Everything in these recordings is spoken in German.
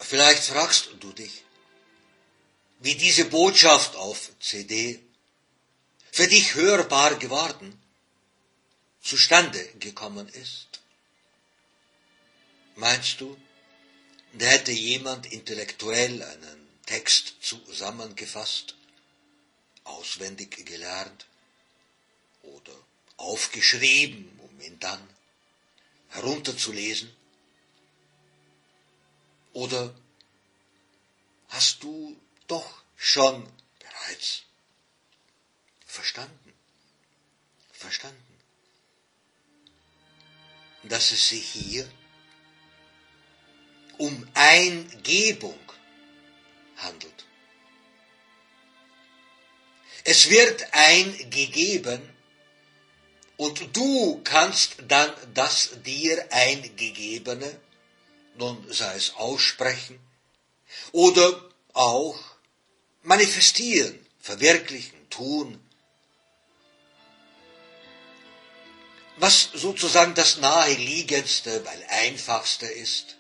Vielleicht fragst du dich, wie diese Botschaft auf CD, für dich hörbar geworden, zustande gekommen ist. Meinst du, da hätte jemand intellektuell einen Text zusammengefasst, auswendig gelernt oder aufgeschrieben, um ihn dann herunterzulesen? Oder hast du doch schon bereits verstanden, dass es sich hier um Eingebung handelt? Es wird eingegeben und du kannst dann das dir Eingegebene, nun sei es aussprechen oder auch manifestieren, verwirklichen, tun. Was sozusagen das naheliegendste, weil einfachste ist,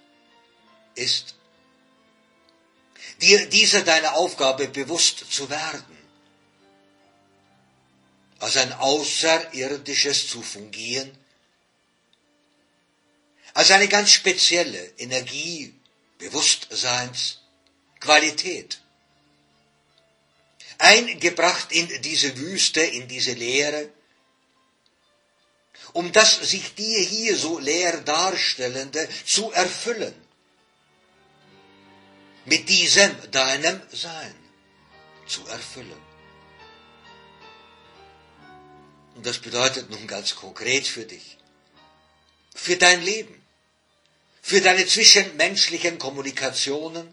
dir dieser deiner Aufgabe bewusst zu werden, als ein Außerirdisches zu fungieren, als eine ganz spezielle Energie, Bewusstseinsqualität, eingebracht in diese Wüste, in diese Leere, um das sich dir hier so leer darstellende zu erfüllen, mit diesem deinem Sein zu erfüllen. Und das bedeutet nun ganz konkret für dich, für dein Leben, für deine zwischenmenschlichen Kommunikationen,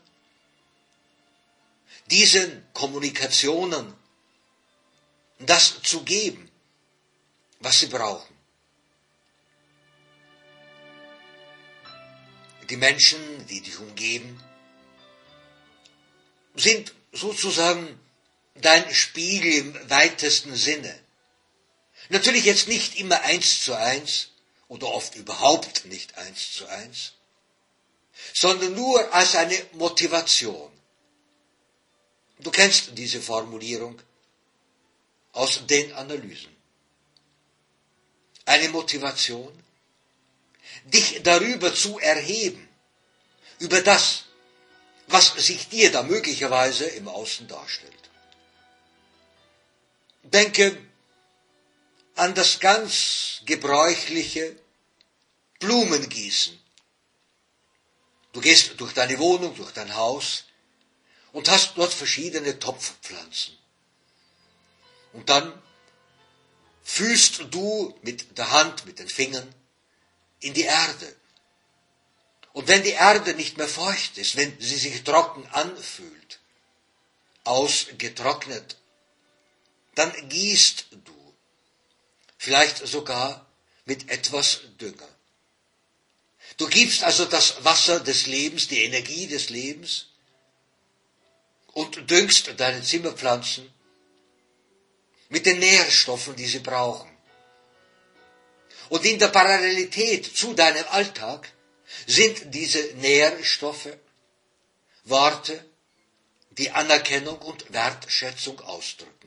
diesen Kommunikationen das zu geben, was sie brauchen. Die Menschen, die dich umgeben, sind sozusagen dein Spiegel im weitesten Sinne. Natürlich jetzt nicht immer 1:1 oder oft überhaupt nicht 1:1, sondern nur als eine Motivation. Du kennst diese Formulierung aus den Analysen. Eine Motivation, dich darüber zu erheben, über das, was sich dir da möglicherweise im Außen darstellt. Denke an das ganz gebräuchliche Blumengießen. Du gehst durch deine Wohnung, durch dein Haus und hast dort verschiedene Topfpflanzen. Und dann fühlst du mit der Hand, mit den Fingern in die Erde. Und wenn die Erde nicht mehr feucht ist, wenn sie sich trocken anfühlt, ausgetrocknet, dann gießt du, vielleicht sogar mit etwas Dünger. Du gibst also das Wasser des Lebens, die Energie des Lebens und düngst deine Zimmerpflanzen mit den Nährstoffen, die sie brauchen. Und in der Parallelität zu deinem Alltag sind diese Nährstoffe Worte, die Anerkennung und Wertschätzung ausdrücken.